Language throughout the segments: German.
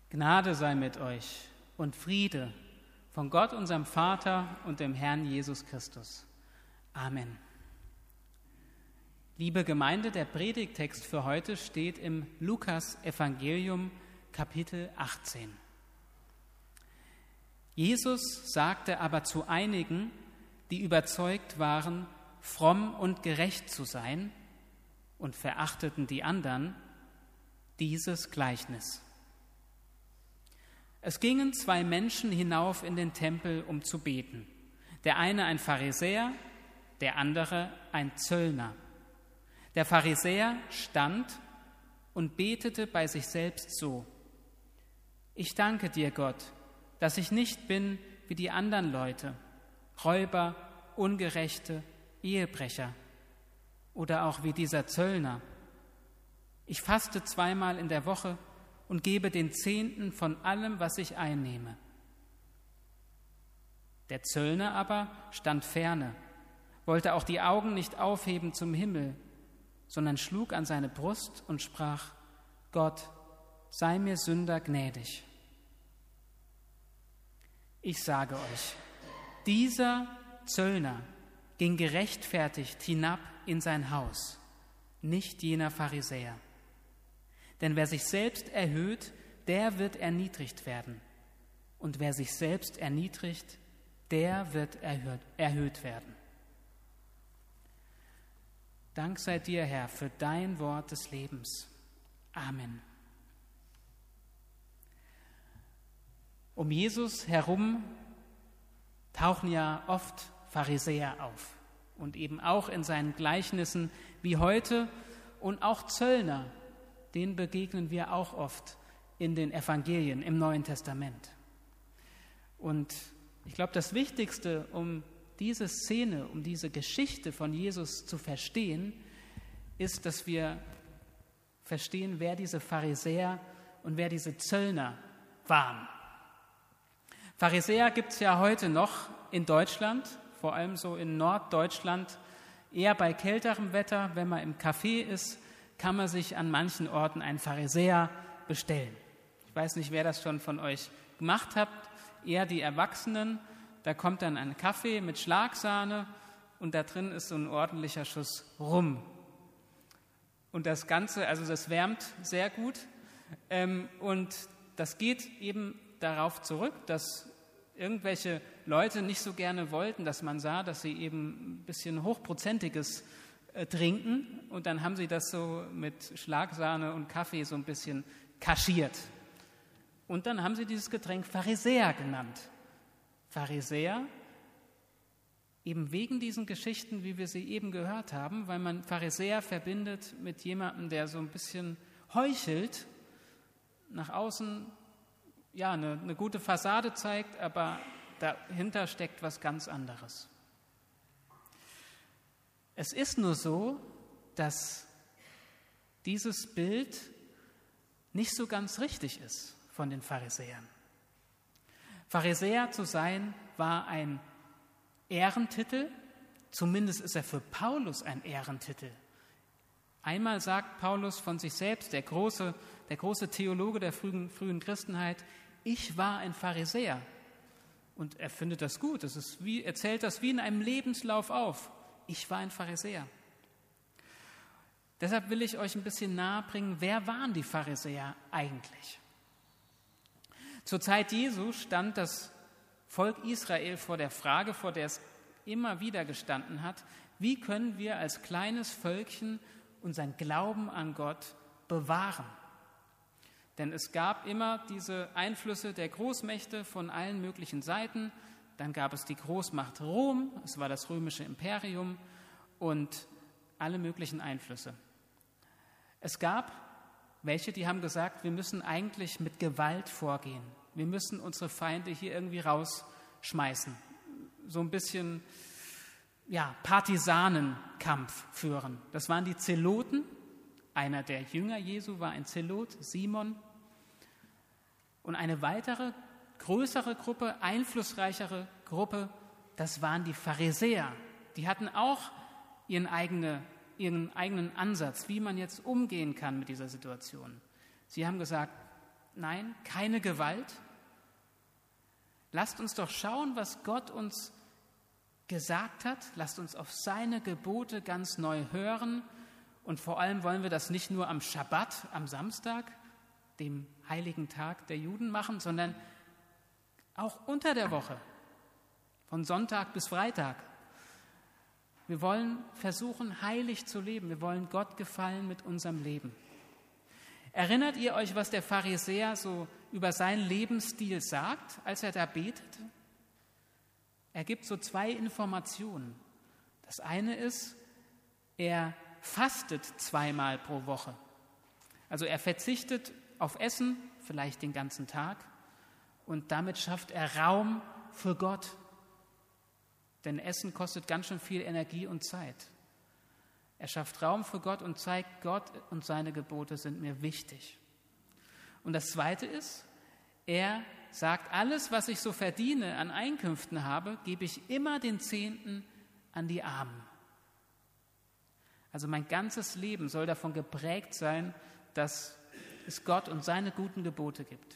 Gnade sei mit euch und Friede von Gott, unserem Vater und dem Herrn Jesus Christus. Amen. Liebe Gemeinde, der Predigttext für heute steht im Lukas-Evangelium, Kapitel 18. Jesus sagte aber zu einigen, die überzeugt waren, fromm und gerecht zu sein und verachteten die anderen, dieses Gleichnis. Es gingen zwei Menschen hinauf in den Tempel, um zu beten. Der eine ein Pharisäer, der andere ein Zöllner. Der Pharisäer stand und betete bei sich selbst so: Ich danke dir, Gott, dass ich nicht bin wie die anderen Leute, Räuber, Ungerechte, Ehebrecher oder auch wie dieser Zöllner. Ich faste 2-mal in der Woche und gebe den Zehnten von allem, was ich einnehme. Der Zöllner aber stand ferne, wollte auch die Augen nicht aufheben zum Himmel, sondern schlug an seine Brust und sprach: Gott, sei mir Sünder gnädig. Ich sage euch, dieser Zöllner ging gerechtfertigt hinab in sein Haus, nicht jener Pharisäer. Denn wer sich selbst erhöht, der wird erniedrigt werden. Und wer sich selbst erniedrigt, der wird erhöht werden. Dank sei dir, Herr, für dein Wort des Lebens. Amen. Um Jesus herum tauchen ja oft Pharisäer auf. Und eben auch in seinen Gleichnissen wie heute und auch Zöllner, denen begegnen wir auch oft in den Evangelien im Neuen Testament. Und ich glaube, das Wichtigste, um diese Szene, um diese Geschichte von Jesus zu verstehen, ist, dass wir verstehen, wer diese Pharisäer und wer diese Zöllner waren. Pharisäer gibt es ja heute noch in Deutschland, vor allem so in Norddeutschland, eher bei kälterem Wetter. Wenn man im Café ist, kann man sich an manchen Orten einen Pharisäer bestellen. Ich weiß nicht, wer das schon von euch gemacht hat, eher die Erwachsenen. Da kommt dann ein Kaffee mit Schlagsahne und da drin ist so ein ordentlicher Schuss Rum. Und das Ganze, also das wärmt sehr gut. Und das geht eben darauf zurück, dass irgendwelche Leute nicht so gerne wollten, dass man sah, dass sie eben ein bisschen Hochprozentiges trinken. Und dann haben sie das so mit Schlagsahne und Kaffee so ein bisschen kaschiert. Und dann haben sie dieses Getränk Pharisäer genannt. Pharisäer, eben wegen diesen Geschichten, wie wir sie eben gehört haben, weil man Pharisäer verbindet mit jemandem, der so ein bisschen heuchelt, nach außen ja eine gute Fassade zeigt, aber dahinter steckt was ganz anderes. Es ist nur so, dass dieses Bild nicht so ganz richtig ist von den Pharisäern. Pharisäer zu sein war ein Ehrentitel, zumindest ist er für Paulus ein Ehrentitel. Einmal sagt Paulus von sich selbst, der große Theologe der frühen Christenheit: Ich war ein Pharisäer. Und er findet das gut, er zählt das wie in einem Lebenslauf auf. Ich war ein Pharisäer. Deshalb will ich euch ein bisschen nahebringen, wer waren die Pharisäer eigentlich? Zur Zeit Jesu stand das Volk Israel vor der Frage, vor der es immer wieder gestanden hat: Wie können wir als kleines Völkchen unseren Glauben an Gott bewahren? Denn es gab immer diese Einflüsse der Großmächte von allen möglichen Seiten. Dann gab es die Großmacht Rom, es war das römische Imperium und alle möglichen Einflüsse. Es gab welche, die haben gesagt, wir müssen eigentlich mit Gewalt vorgehen. Wir müssen unsere Feinde hier irgendwie rausschmeißen. So ein bisschen Partisanenkampf führen. Das waren die Zeloten. Einer der Jünger Jesu war ein Zelot, Simon. Und eine weitere, größere Gruppe, einflussreichere Gruppe, das waren die Pharisäer. Die hatten auch ihren eigenen Ansatz, wie man jetzt umgehen kann mit dieser Situation. Sie haben gesagt, Nein, keine Gewalt. Lasst uns doch schauen, was Gott uns gesagt hat. Lasst uns auf seine Gebote ganz neu hören. Und vor allem wollen wir das nicht nur am Schabbat, am Samstag, dem heiligen Tag der Juden machen, sondern auch unter der Woche, von Sonntag bis Freitag. Wir wollen versuchen, heilig zu leben. Wir wollen Gott gefallen mit unserem Leben. Erinnert ihr euch, was der Pharisäer so über seinen Lebensstil sagt, als er da betet? Er gibt so 2 Informationen. Das eine ist, er fastet 2-mal pro Woche. Also er verzichtet auf Essen, vielleicht den ganzen Tag, und damit schafft er Raum für Gott. Denn Essen kostet ganz schön viel Energie und Zeit. Er schafft Raum für Gott und zeigt, Gott und seine Gebote sind mir wichtig. Und das Zweite ist, er sagt, alles, was ich so verdiene, an Einkünften habe, gebe ich immer den Zehnten an die Armen. Also mein ganzes Leben soll davon geprägt sein, dass es Gott und seine guten Gebote gibt.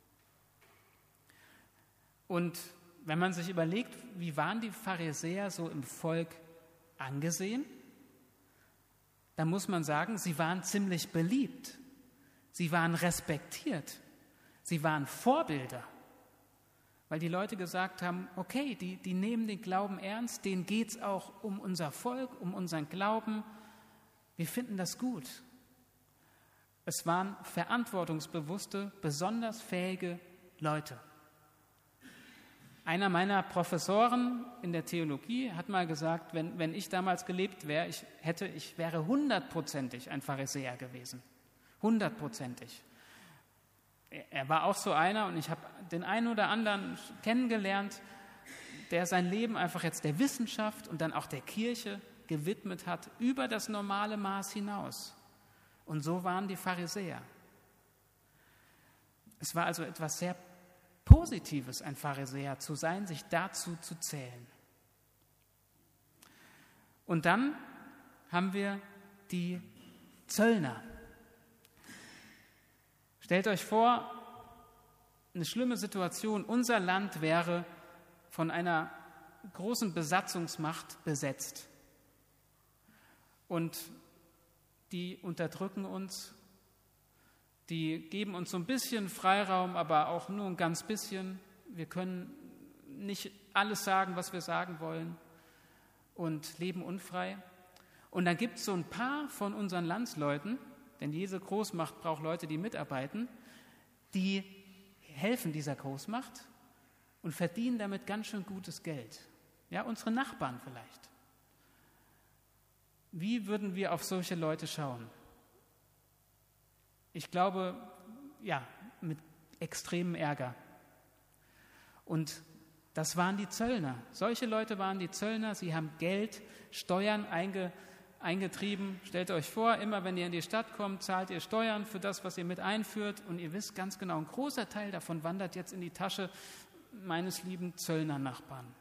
Und wenn man sich überlegt, wie waren die Pharisäer so im Volk angesehen, dann muss man sagen, sie waren ziemlich beliebt. Sie waren respektiert. Sie waren Vorbilder. Weil die Leute gesagt haben, okay, die nehmen den Glauben ernst, denen geht es auch um unser Volk, um unseren Glauben. Wir finden das gut. Es waren verantwortungsbewusste, besonders fähige Leute. Einer meiner Professoren in der Theologie hat mal gesagt, wenn ich damals gelebt wäre, ich wäre 100%ig ein Pharisäer gewesen. 100%ig. Er war auch so einer und ich habe den einen oder anderen kennengelernt, der sein Leben einfach jetzt der Wissenschaft und dann auch der Kirche gewidmet hat, über das normale Maß hinaus. Und so waren die Pharisäer. Es war also etwas sehr Positives, ein Pharisäer zu sein, sich dazu zu zählen. Und dann haben wir die Zöllner. Stellt euch vor, eine schlimme Situation, unser Land wäre von einer großen Besatzungsmacht besetzt. Und die unterdrücken uns, die geben uns so ein bisschen Freiraum, aber auch nur ein ganz bisschen. Wir können nicht alles sagen, was wir sagen wollen und leben unfrei. Und dann gibt es so ein paar von unseren Landsleuten, denn jede Großmacht braucht Leute, die mitarbeiten, die helfen dieser Großmacht und verdienen damit ganz schön gutes Geld. Ja, unsere Nachbarn vielleicht. Wie würden wir auf solche Leute schauen? Ich glaube, ja, mit extremem Ärger. Und das waren die Zöllner. Solche Leute waren die Zöllner. Sie haben Geld, Steuern eingetrieben. Stellt euch vor, immer wenn ihr in die Stadt kommt, zahlt ihr Steuern für das, was ihr mit einführt. Und ihr wisst ganz genau, ein großer Teil davon wandert jetzt in die Tasche meines lieben Zöllner-Nachbarn.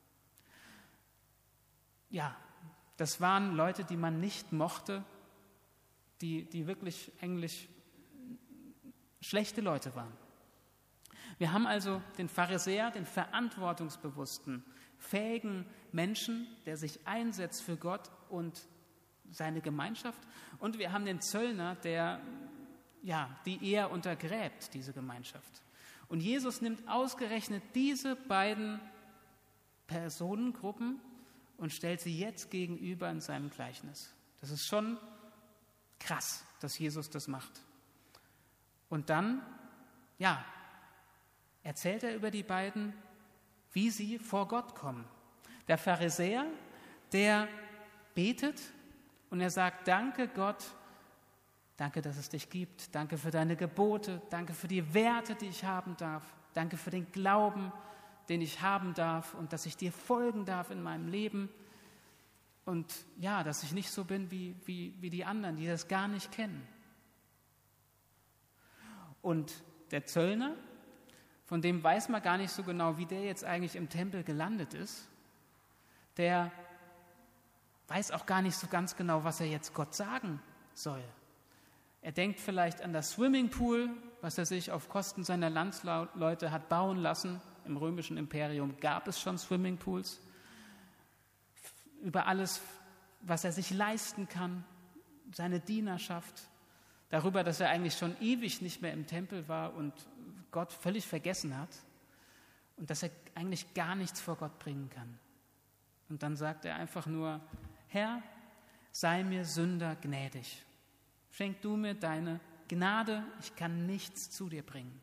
Ja, das waren Leute, die man nicht mochte, die wirklich eigentlich schlechte Leute waren. Wir haben also den Pharisäer, den verantwortungsbewussten, fähigen Menschen, der sich einsetzt für Gott und seine Gemeinschaft. Und wir haben den Zöllner, der die eher untergräbt, diese Gemeinschaft. Und Jesus nimmt ausgerechnet diese beiden Personengruppen und stellt sie jetzt gegenüber in seinem Gleichnis. Das ist schon krass, dass Jesus das macht. Und dann, erzählt er über die beiden, wie sie vor Gott kommen. Der Pharisäer, der betet und er sagt, danke Gott, danke, dass es dich gibt, danke für deine Gebote, danke für die Werte, die ich haben darf, danke für den Glauben, den ich haben darf und dass ich dir folgen darf in meinem Leben und dass ich nicht so bin wie die anderen, die das gar nicht kennen. Und der Zöllner, von dem weiß man gar nicht so genau, wie der jetzt eigentlich im Tempel gelandet ist, der weiß auch gar nicht so ganz genau, was er jetzt Gott sagen soll. Er denkt vielleicht an das Swimmingpool, was er sich auf Kosten seiner Landsleute hat bauen lassen. Im römischen Imperium gab es schon Swimmingpools. Über alles, was er sich leisten kann, seine Dienerschaft, darüber, dass er eigentlich schon ewig nicht mehr im Tempel war und Gott völlig vergessen hat und dass er eigentlich gar nichts vor Gott bringen kann. Und dann sagt er einfach nur: Herr, sei mir Sünder gnädig. Schenk du mir deine Gnade, ich kann nichts zu dir bringen.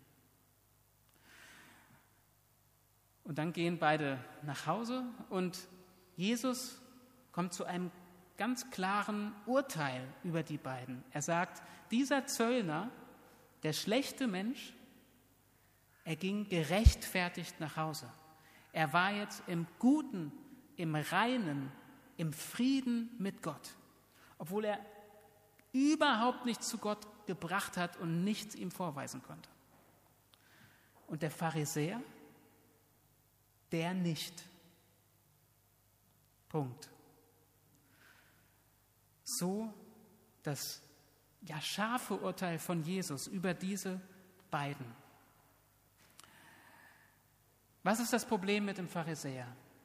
Und dann gehen beide nach Hause und Jesus kommt zu einem ganz klaren Urteil über die beiden. Er sagt, dieser Zöllner, der schlechte Mensch, er ging gerechtfertigt nach Hause. Er war jetzt im Guten, im Reinen, im Frieden mit Gott, obwohl er überhaupt nichts zu Gott gebracht hat und nichts ihm vorweisen konnte. Und der Pharisäer, der nicht. Punkt. So das scharfe Urteil von Jesus über diese beiden. Was ist das Problem mit dem Pharisäer?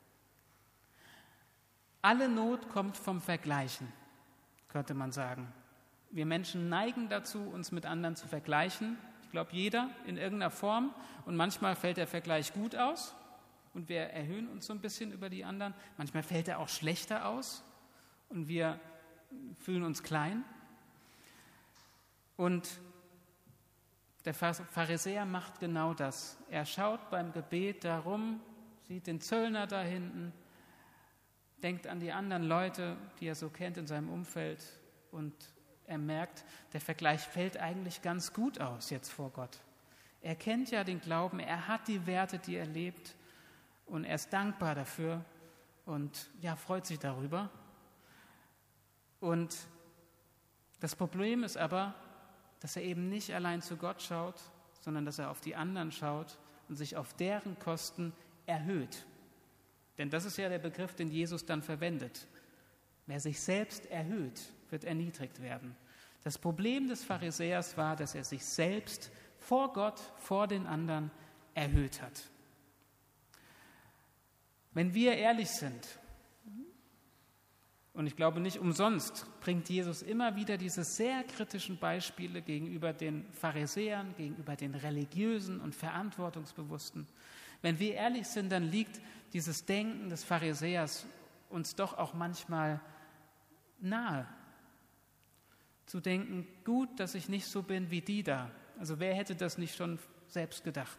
Alle Not kommt vom Vergleichen, könnte man sagen. Wir Menschen neigen dazu, uns mit anderen zu vergleichen. Ich glaube, jeder in irgendeiner Form. Und manchmal fällt der Vergleich gut aus und wir erhöhen uns so ein bisschen über die anderen. Manchmal fällt er auch schlechter aus und wir fühlen uns klein. Und der Pharisäer macht genau das. Er schaut beim Gebet darum, sieht den Zöllner da hinten, denkt an die anderen Leute, die er so kennt in seinem Umfeld und er merkt, der Vergleich fällt eigentlich ganz gut aus jetzt vor Gott. Er kennt ja den Glauben, er hat die Werte, die er lebt und er ist dankbar dafür und freut sich darüber. Und das Problem ist aber, dass er eben nicht allein zu Gott schaut, sondern dass er auf die anderen schaut und sich auf deren Kosten erhöht. Denn das ist ja der Begriff, den Jesus dann verwendet. Wer sich selbst erhöht, wird erniedrigt werden. Das Problem des Pharisäers war, dass er sich selbst vor Gott, vor den anderen erhöht hat. Wenn wir ehrlich sind, und ich glaube nicht umsonst, bringt Jesus immer wieder diese sehr kritischen Beispiele gegenüber den Pharisäern, gegenüber den Religiösen und Verantwortungsbewussten. Wenn wir ehrlich sind, dann liegt dieses Denken des Pharisäers uns doch auch manchmal nahe. Zu denken, gut, dass ich nicht so bin wie die da. Also wer hätte das nicht schon selbst gedacht?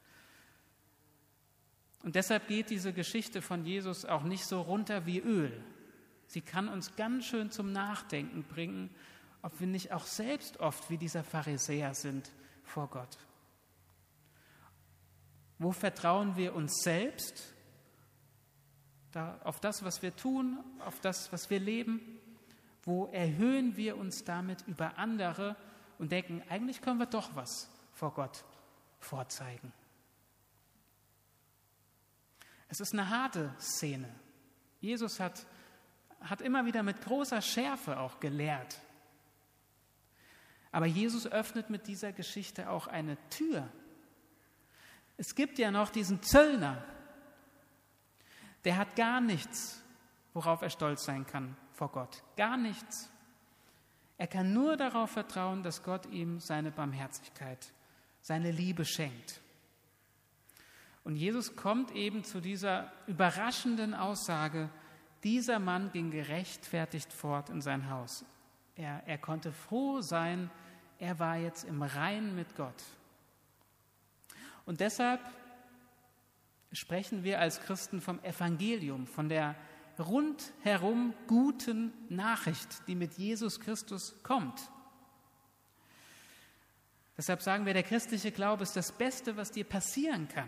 Und deshalb geht diese Geschichte von Jesus auch nicht so runter wie Öl. Sie kann uns ganz schön zum Nachdenken bringen, ob wir nicht auch selbst oft wie dieser Pharisäer sind vor Gott. Wo vertrauen wir uns selbst? Auf das, was wir tun, auf das, was wir leben? Wo erhöhen wir uns damit über andere und denken, eigentlich können wir doch was vor Gott vorzeigen? Es ist eine harte Szene. Jesus hat immer wieder mit großer Schärfe auch gelehrt. Aber Jesus öffnet mit dieser Geschichte auch eine Tür. Es gibt ja noch diesen Zöllner, der hat gar nichts, worauf er stolz sein kann vor Gott. Gar nichts. Er kann nur darauf vertrauen, dass Gott ihm seine Barmherzigkeit, seine Liebe schenkt. Und Jesus kommt eben zu dieser überraschenden Aussage: Dieser Mann ging gerechtfertigt fort in sein Haus. Er konnte froh sein, er war jetzt im Reinen mit Gott. Und deshalb sprechen wir als Christen vom Evangelium, von der rundherum guten Nachricht, die mit Jesus Christus kommt. Deshalb sagen wir, der christliche Glaube ist das Beste, was dir passieren kann.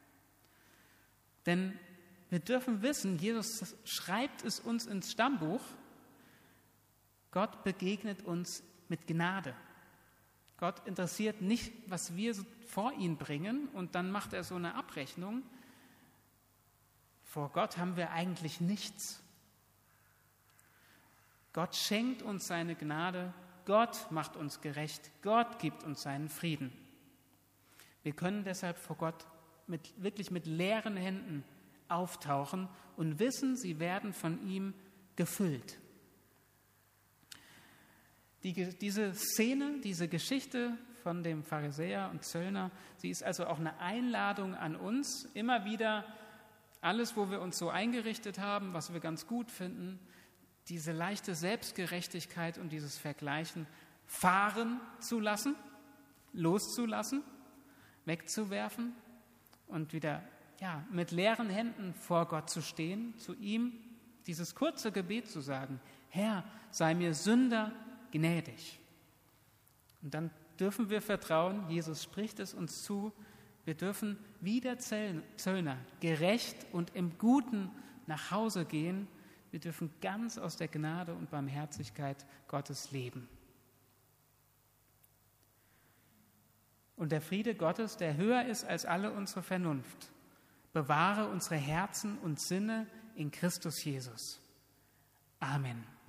Denn wir dürfen wissen, Jesus schreibt es uns ins Stammbuch, Gott begegnet uns mit Gnade. Gott interessiert nicht, was wir vor ihn bringen und dann macht er so eine Abrechnung. Vor Gott haben wir eigentlich nichts. Gott schenkt uns seine Gnade, Gott macht uns gerecht, Gott gibt uns seinen Frieden. Wir können deshalb vor Gott wirklich mit leeren Händen auftauchen und wissen, sie werden von ihm gefüllt. Diese Szene, diese Geschichte von dem Pharisäer und Zöllner, sie ist also auch eine Einladung an uns, immer wieder alles, wo wir uns so eingerichtet haben, was wir ganz gut finden, diese leichte Selbstgerechtigkeit und dieses Vergleichen fahren zu lassen, loszulassen, wegzuwerfen und wieder mit leeren Händen vor Gott zu stehen, zu ihm dieses kurze Gebet zu sagen: Herr, sei mir Sünder gnädig. Und dann dürfen wir vertrauen, Jesus spricht es uns zu, wir dürfen wie der Zöllner gerecht und im Guten nach Hause gehen. Wir dürfen ganz aus der Gnade und Barmherzigkeit Gottes leben. Und der Friede Gottes, der höher ist als alle unsere Vernunft, bewahre unsere Herzen und Sinne in Christus Jesus. Amen.